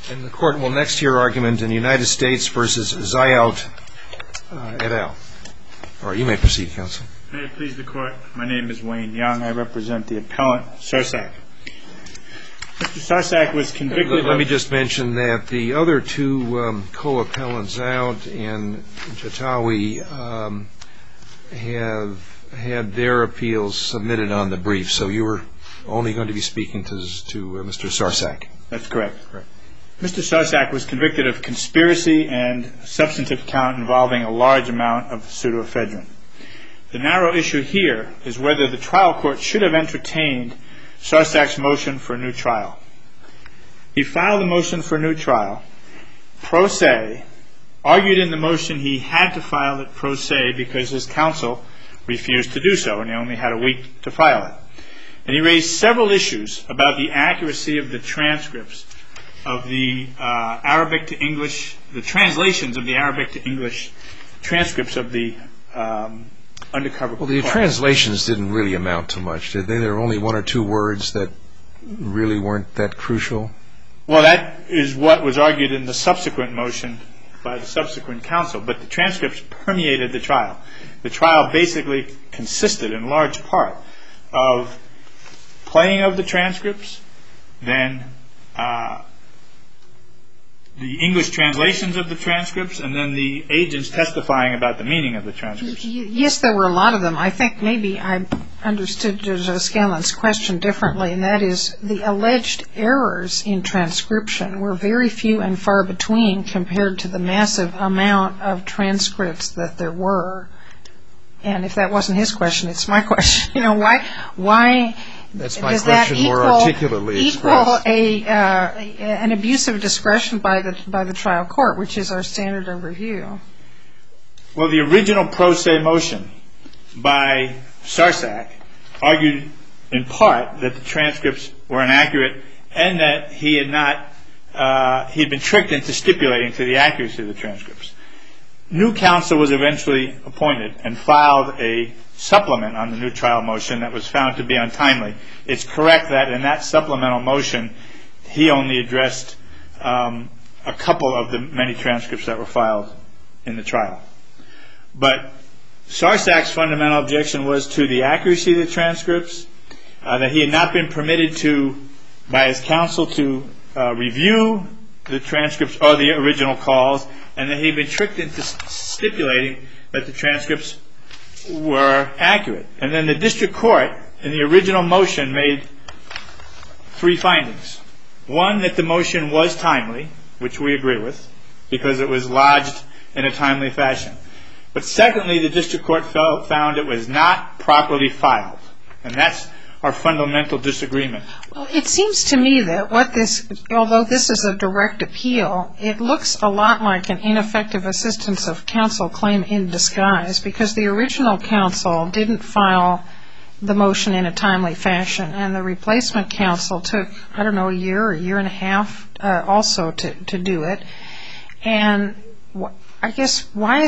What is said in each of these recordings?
And the court will next hear argument in the United States v. Zayat et al. Or you may proceed, counsel. May it please the court, my name is Wayne Young. I represent the appellant, Sarsak. Mr. Sarsak was convicted of... Let me just mention that the other two co-appellants, Zayat and Jatawi, have had their appeals submitted on the brief, so you were only going to be speaking to Mr. Sarsak. That's correct. Mr. Sarsak was convicted of conspiracy and substantive count involving a large amount of pseudoephedrine. The narrow issue here is whether the trial court should have entertained Sarsak's motion for a new trial. He filed a motion for a new trial, pro se, argued in the motion he had to file it pro se because his counsel refused to do so, and he only had a week to file it. And he raised several issues about the accuracy of the transcripts of the Arabic to English, the translations of the Arabic to English transcripts of the undercover. Well, the translations didn't really amount to much, did they? There were only one or two words that really weren't that crucial. Well, that is what was argued in the subsequent motion by the subsequent counsel, but the transcripts permeated the trial. The trial basically consisted in large part of playing of the transcripts, then the English translations of the transcripts, and then the agents testifying about the meaning of the transcripts. Yes, there were a lot of them. I think maybe I understood Judge O'Scallion's question differently, and that is the alleged errors in transcription were very few and far between compared to the massive amount of transcripts that there were. And if that wasn't his question, it's my question. You know, why That's my does that question more articulately equal expressed. an abuse of discretion by the trial court, which is our standard of review? Well, the original pro se motion by Sarsak argued in part that the transcripts were inaccurate and that he had been tricked into stipulating to the accuracy of the transcripts. New counsel was eventually appointed and filed a supplement on the new trial motion that was found to be untimely. It's correct that in that supplemental motion, he only addressed a couple of the many transcripts that were filed in the trial. But Sarsak's fundamental objection was to the accuracy of the transcripts, that he had not been permitted by his counsel to review the transcripts or the original calls, and that he had been tricked into stipulating that the transcripts were accurate. And then the district court, in the original motion, made three findings. One, that the motion was timely, which we agree with, because it was lodged in a timely fashion. But secondly, the district court found it was not properly filed. And that's our fundamental disagreement. Well, it seems to me that although this is a direct appeal, it looks a lot like an ineffective assistance of counsel claim in disguise, because the original counsel didn't file the motion in a timely fashion, and the replacement counsel took, a year or a year and a half also to do it. And I guess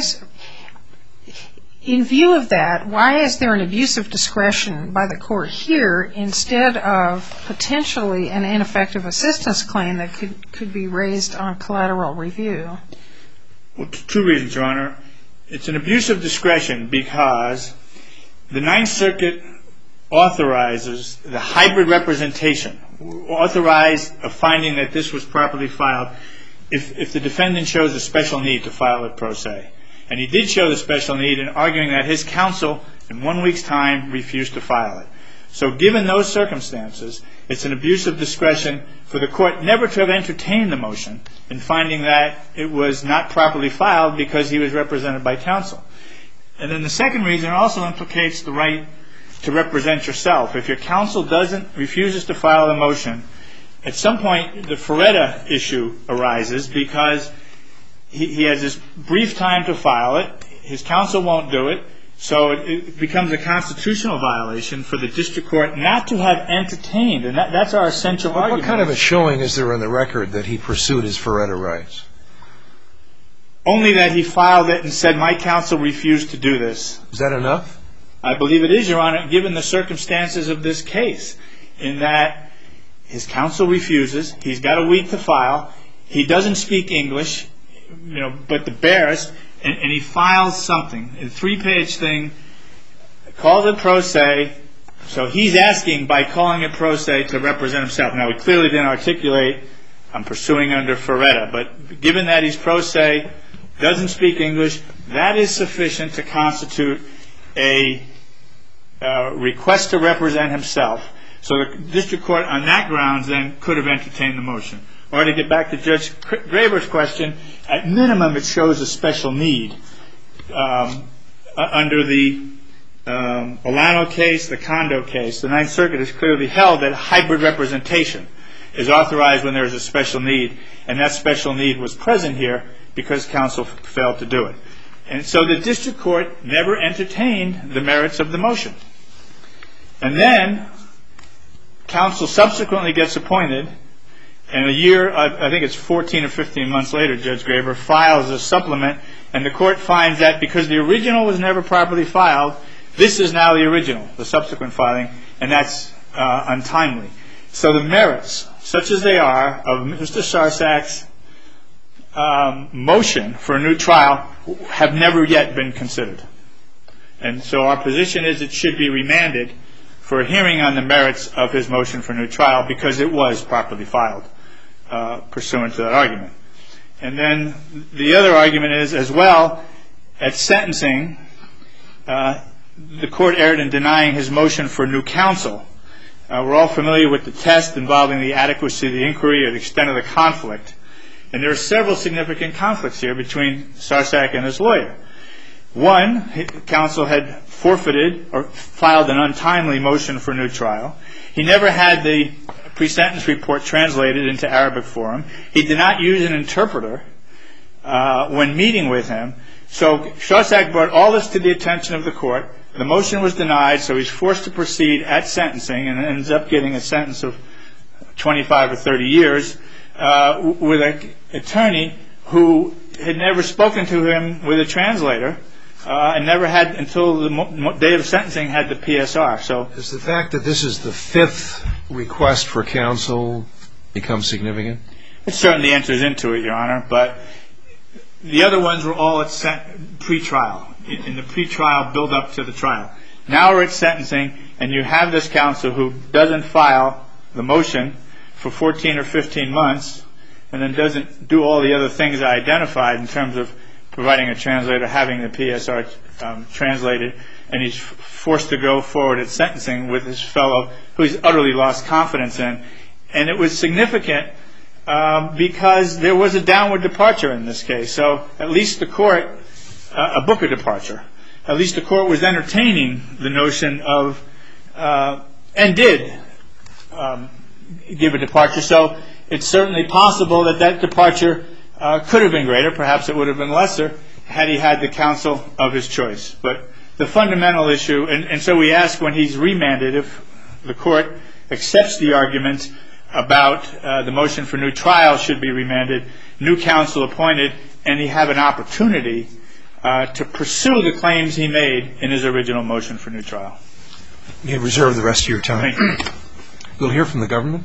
in view of that, why is there an abuse of discretion by the court here instead of potentially an ineffective assistance claim that could be raised on collateral review? Well, two reasons, Your Honor. It's an abuse of discretion because the Ninth Circuit authorizes the hybrid representation, authorized a finding that this was properly filed if the defendant shows a special need to file it pro se. And he did show the special need in arguing that his counsel, in 1 week's time, refused to file it. So given those circumstances, it's an abuse of discretion for the court never to have entertained the motion in finding that it was not properly filed because he was represented by counsel. And then the second reason also implicates the right to represent yourself. If your counsel refuses to file the motion, at some point the Ferretta issue arises because he has this brief time to file it, his counsel won't do it, so it becomes a constitutional violation for the district court not to have entertained, and that's our essential argument. What kind of a showing is there on the record that he pursued his Ferretta rights? Only that he filed it and said, my counsel refused to do this. Is that enough? I believe it is, Your Honor, given the circumstances of this case, in that his counsel refuses, he's got a week to file, He doesn't speak English, but the barest, and he files something, a 3-page thing, calls it pro se. So he's asking, by calling it pro se, to represent himself. Now, he clearly didn't articulate, I'm pursuing under Ferretta, but given that he's pro se, doesn't speak English, that is sufficient to constitute a request to represent himself. So the district court, on that grounds, then could have entertained the motion. Or to get back to Judge Graber's question, at minimum it shows a special need. Under the Olano case, the Kondo case, the Ninth Circuit has clearly held that hybrid representation is authorized when there is a special need, and that special need was present here because counsel failed to do it. And so the district court never entertained the merits of the motion. And then counsel subsequently gets appointed, and a year, I think it's 14 or 15 months later, Judge Graber files a supplement, and the court finds that because the original was never properly filed, this is now the original, the subsequent filing, and that's untimely. So the merits, such as they are, of Mr. Sarsak's motion for a new trial have never yet been considered. And so our position is it should be remanded for a hearing on the merits of his motion for a new trial because it was properly filed pursuant to that argument. And then the other argument is, as well, at sentencing, the court erred in denying his motion for new counsel. We're all familiar with the test involving the adequacy of the inquiry or the extent of the conflict. And there are several significant conflicts here between Sarsak and his lawyer. One, counsel had forfeited or filed an untimely motion for a new trial. He never had the pre-sentence report translated into Arabic for him. He did not use an interpreter when meeting with him. So Sarsak brought all this to the attention of the court. The motion was denied, so he's forced to proceed at sentencing and ends up getting a sentence of 25 or 30 years with an attorney who had never spoken to him with a translator and never had, until the day of sentencing, had the PSR. So does the fact that this is the 5th request for counsel become significant? It certainly enters into it, Your Honor, but the other ones were all at pre-trial, in the pre-trial build-up to the trial. Now we're at sentencing, and you have this counsel who doesn't file the motion for 14 or 15 months and then doesn't do all the other things I identified in terms of providing a translator, having the PSR translated, and he's forced to go forward at sentencing with his fellow who he's utterly lost confidence in. And it was significant because there was a downward departure in this case. So at least the court, a Booker departure, at least the court was entertaining the notion of, and did give a departure. So it's certainly possible that that departure could have been greater. Perhaps it would have been lesser had he had the counsel of his choice. But the fundamental issue, and so we ask when he's remanded, if the court accepts the argument about the motion for new trial should be remanded, new counsel appointed, and he have an opportunity to pursue the claims he made in his original motion for new trial. You may reserve the rest of your time. Thank you. We'll hear from the government.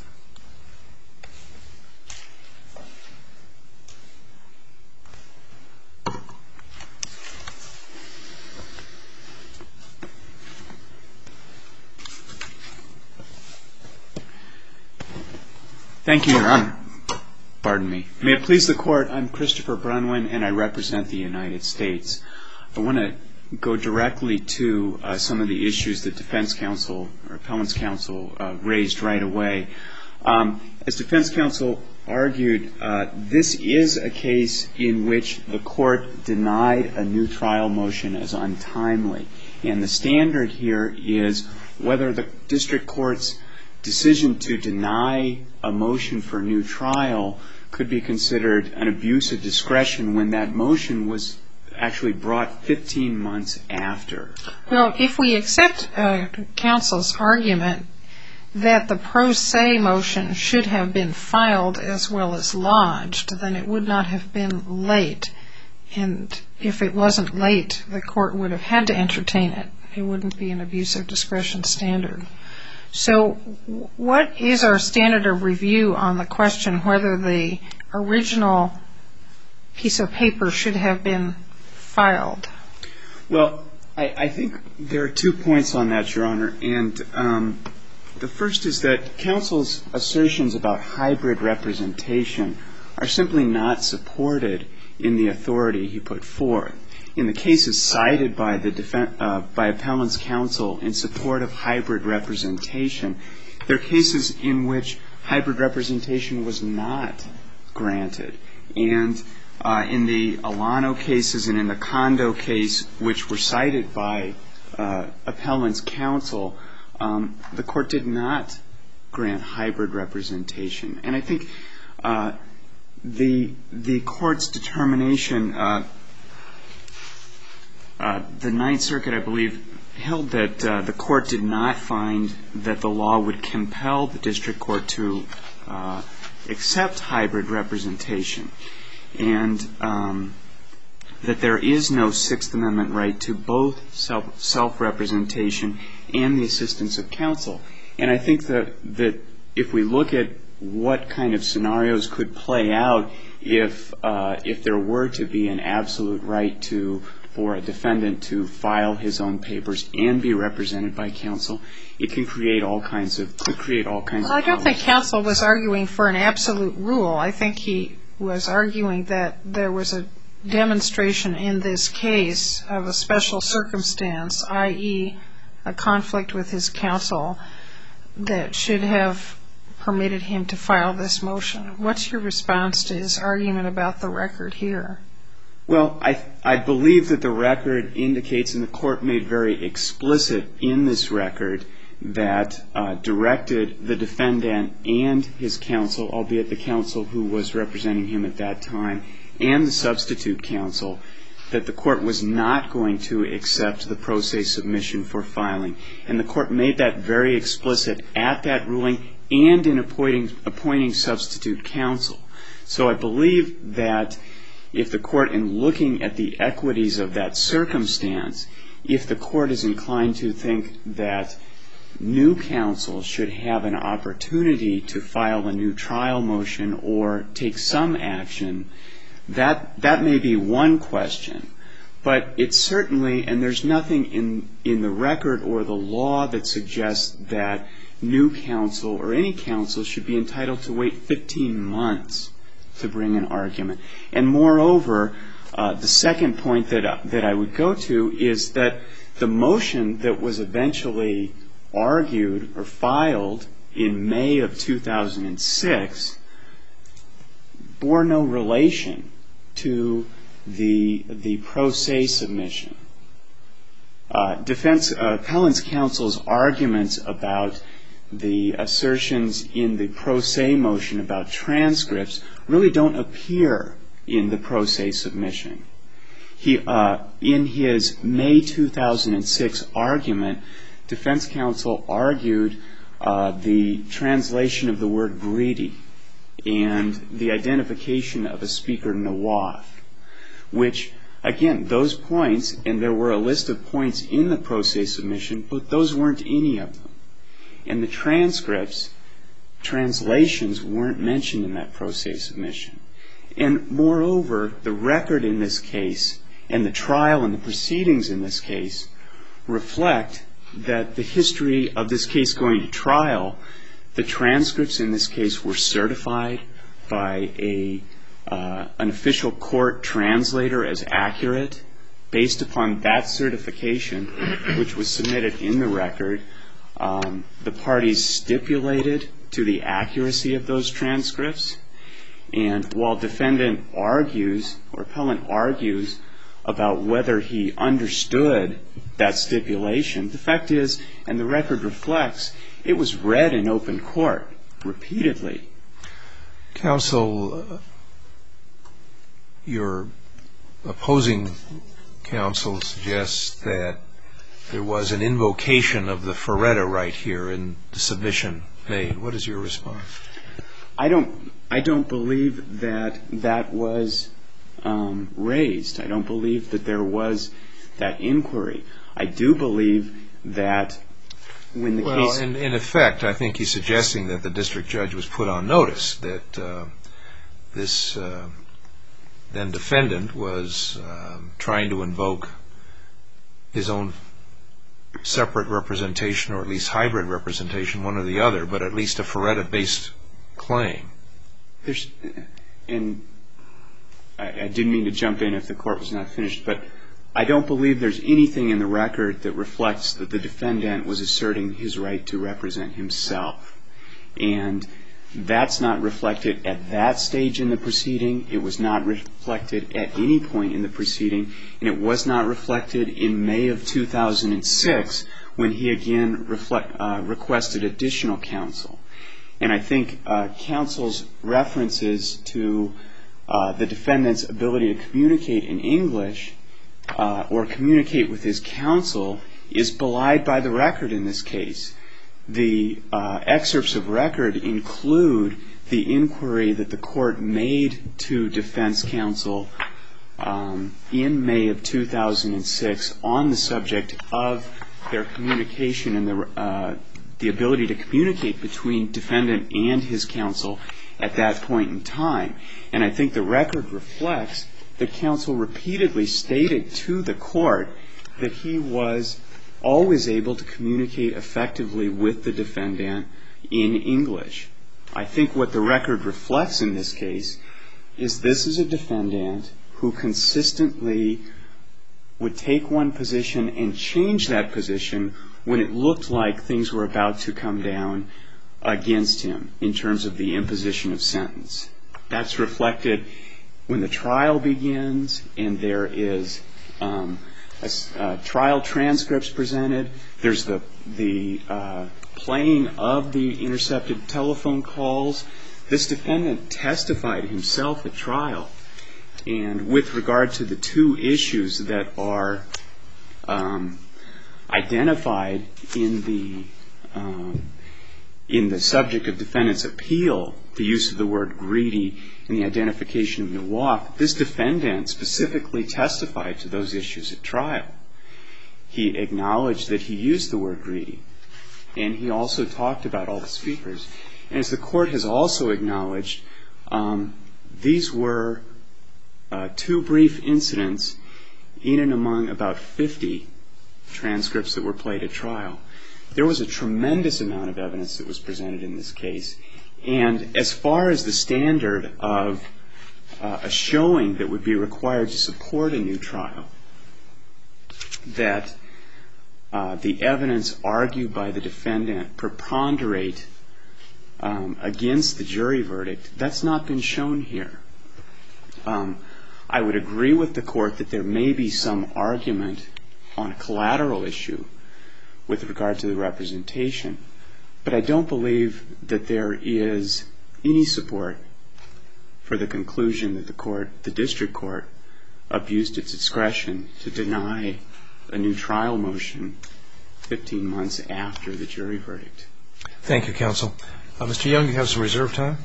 Thank you, Your Honor. Pardon me. May it please the Court, I'm Christopher Brunwyn, and I represent the United States. I want to go directly to some of the issues that defense counsel or appellant's counsel raised right away. As defense counsel argued, this is a case in which the court denied a new trial motion as untimely. And the standard here is whether the district court's decision to deny a motion for new trial could be considered an abuse of discretion when that motion was actually brought 15 months after. Well, if we accept counsel's argument that the pro se motion should have been filed as well as lodged, then it would not have been late. And if it wasn't late, the court would have had to entertain it. It wouldn't be an abuse of discretion standard. So what is our standard of review on the question whether the original piece of paper should have been filed? Well, I think there are 2 points on that, Your Honor. And the first is that counsel's assertions about hybrid representation are simply not supported in the authority he put forth. In the cases cited by appellant's counsel in support of hybrid representation, there are cases in which hybrid representation was not granted. And in the Alano cases and in the Kondo case, which were cited by appellant's counsel, the court did not grant hybrid representation. And I think the court's determination, the Ninth Circuit, I believe, held that the court did not find that the law would compel the district court to accept hybrid representation, and that there is no Sixth Amendment right to both self-representation and the assistance of counsel. And I think that if we look at what kind of scenarios could play out if there were to be an absolute right for a defendant to file his own papers and be represented by counsel, it could create all kinds of problems. I don't think counsel was arguing for an absolute rule. I think he was arguing that there was a demonstration in this case of a special circumstance, i.e. a conflict with his counsel, that should have permitted him to file this motion. What's your response to his argument about the record here? Well, I believe that the record indicates, and the court made very explicit in this record, that directed the defendant and his counsel, albeit the counsel who was representing him at that time, and the substitute counsel, that the court was not going to accept the pro se submission for filing. And the court made that very explicit at that ruling and in appointing substitute counsel. So I believe that if the court, in looking at the equities of that circumstance, if the court is inclined to think that new counsel should have an opportunity to file a new trial motion or take some action, that may be one question. But it's certainly, and there's nothing in the record or the law that suggests that new counsel or any counsel should be entitled to wait 15 months to bring an argument. And moreover, the second point that I would go to is that the motion that was eventually argued or filed in May of 2006 bore no relation to the pro se submission. Appellant's counsel's arguments about the assertions in the pro se motion about transcripts really don't appear in the pro se submission. In his May 2006 argument, defense counsel argued the translation of the word greedy and the identification of a speaker Nawaf, which, again, those points, and there were a list of points in the pro se submission, but those weren't any of them. And the transcripts, translations, weren't mentioned in that pro se submission. And moreover, the record in this case and the trial and the proceedings in this case reflect that the history of this case going to trial, the transcripts in this case were certified by an official court translator as accurate. Based upon that certification, which was submitted in the record, the parties stipulated to the accuracy of those transcripts. And while defendant argues, or appellant argues, about whether he understood that stipulation, the fact is, and the record reflects, it was read in open court repeatedly. Counsel, your opposing counsel suggests that there was an invocation of the Ferretta right here in the submission made. What is your response? I don't believe that was raised. I don't believe that there was that inquiry. I do believe that when the case... Well, in effect, I think he's suggesting that the district judge was put on notice that this then defendant was trying to invoke his own separate representation, or at least hybrid representation, one or the other, but at least a Ferretta-based claim. And I didn't mean to jump in if the court was not finished, but I don't believe there's anything in the record that reflects that the defendant was asserting his right to represent himself. And that's not reflected at that stage in the proceeding. It was not reflected at any point in the proceeding. And it was not reflected in May of 2006 when he again requested additional counsel. And I think counsel's references to the defendant's ability to communicate in English or communicate with his counsel is belied by the record in this case. The excerpts of record include the inquiry that the court made to defense counsel in May of 2006 on the subject of their communication and the ability to communicate between defendant and his counsel at that point in time. And I think the record reflects that counsel repeatedly stated to the court that he was always able to communicate effectively with the defendant in English. I think what the record reflects in this case is this is a defendant who consistently would take one position and change that position when it looked like things were about to come down against him in terms of the imposition of sentence. That's reflected when the trial begins and there is trial transcripts presented. There's the playing of the intercepted telephone calls. This defendant testified himself at trial. And with regard to the two issues that are identified in the subject of defendant's appeal, the use of the word greedy and the identification of Nowak, this defendant specifically testified to those issues at trial. He acknowledged that he used the word greedy, and he also talked about all the speakers. And as the court has also acknowledged, these were two brief incidents in and among about 50 transcripts that were played at trial. There was a tremendous amount of evidence that was presented in this case. And as far as the standard of a showing that would be required to support a new trial, that the evidence argued by the defendant preponderate against the jury verdict, that's not been shown here. I would agree with the court that there may be some argument on a collateral issue with regard to the representation, but I don't believe that there is any support for the conclusion that the district court abused its discretion to deny a new trial motion 15 months after the jury verdict. Thank you, counsel. Mr. Young, you have some reserve time.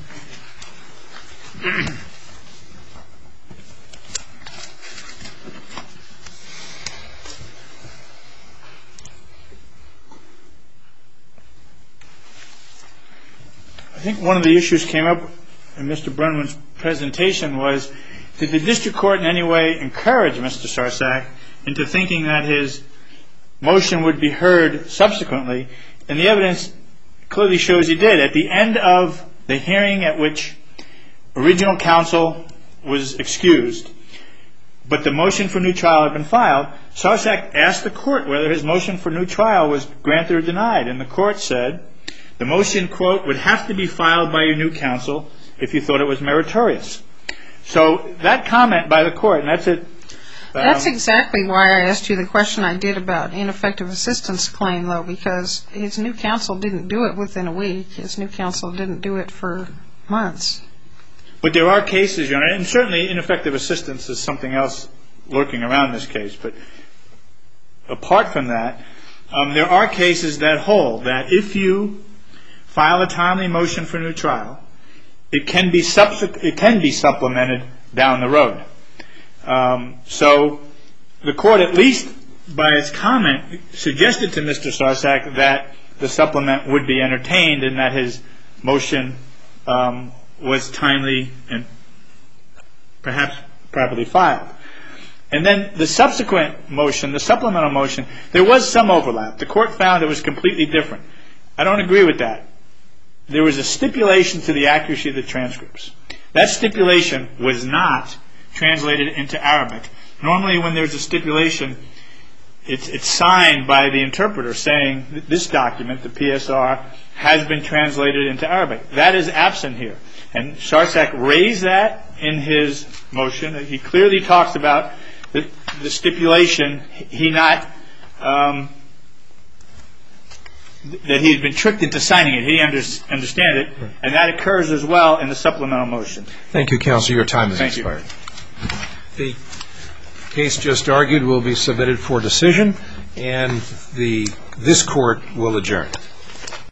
I think one of the issues came up in Mr. Brunwyn's presentation was, did the district court in any way encourage Mr. Sarsak into thinking that his motion would be heard subsequently? And the evidence clearly shows he did. At the end of the hearing at which original counsel was excused, but the motion for new trial had been filed, Sarsak asked the court whether his motion for new trial was granted or denied. And the court said, the motion, quote, would have to be filed by your new counsel if you thought it was meritorious. So that comment by the court, and that's it. That's exactly why I asked you the question I did about ineffective assistance claim, though, because his new counsel didn't do it within a week. His new counsel didn't do it for months. But there are cases, Your Honor, and certainly ineffective assistance is something else lurking around this case. But apart from that, there are cases that hold that if you file a timely motion for new trial, it can be supplemented down the road. So the court, at least by its comment, suggested to Mr. Sarsak that the supplement would be entertained and that his motion was timely and perhaps properly filed. And then the subsequent motion, the supplemental motion, there was some overlap. The court found it was completely different. I don't agree with that. There was a stipulation to the accuracy of the transcripts. That stipulation was not translated into Arabic. Normally when there's a stipulation, it's signed by the interpreter saying this document, the PSR, has been translated into Arabic. That is absent here. And Sarsak raised that in his motion. He clearly talks about the stipulation, that he had been tricked into signing it. He understand it. And that occurs as well in the supplemental motion. Thank you, counsel. Your time has expired. The case just argued will be submitted for decision, and this court will adjourn.